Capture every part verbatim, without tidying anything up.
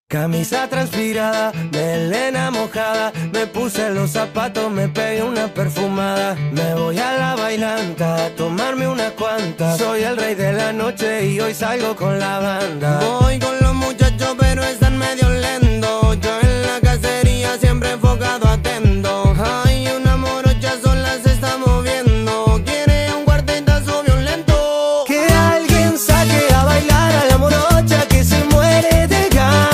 Camisa transpirada, melena mojada, me puse los zapatos, me pegué una perfumada. Me voy a la bailanta a tomarme unas cuantas. Soy el rey de la noche y hoy salgo con la banda. Voy con los muchachos pero están medio lentos. Yo en la cacería siempre enfocado atento. Hay una morocha sola se está moviendo. Quiere un cuartetazo violento. Que alguien saque a bailar a la morocha que se muere de ganas.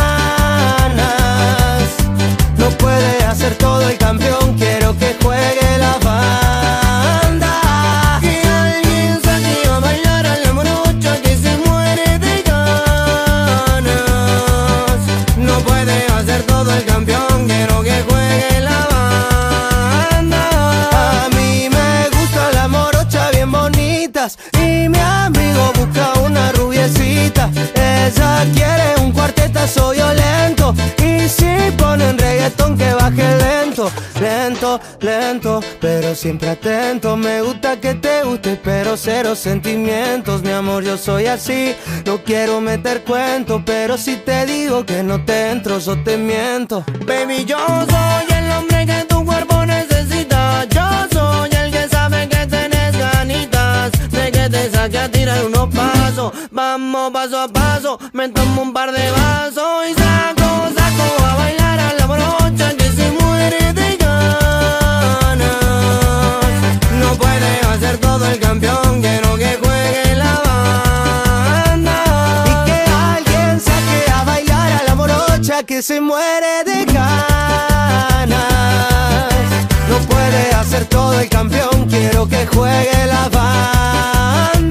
No puede hacer todo el campeón, quiero que juegue la banda. Que alguien saque a bailar a la morocha que se muere de ganas. No puede hacer todo el campeón, quiero que juegue la banda. A mí me gusta la morocha bien bonitas y mi amigo busca una rubiecita. Ella quiere un cuartetazo violento y si ponen reggaetón que baje lento, lento, lento, pero siempre atento. Me gusta que te guste pero cero sentimientos. Mi amor, yo soy así, no quiero meter cuentos, pero si te digo que no te entro, yo te miento. Baby, yo soy el hombre que tu cuerpo necesita. Yo soy el que sabe que tenés ganitas de que te saque a tirar unos pasos. Vamos paso a paso, me tomo un par de vasos y saco, saco a bailar a la morocha que se muere de ganas. No puede hacer todo el campeón, quiero que juegue la banda. Y que alguien saque a bailar a la morocha que se muere de ganas. No puede hacer todo el campeón, quiero que juegue la banda.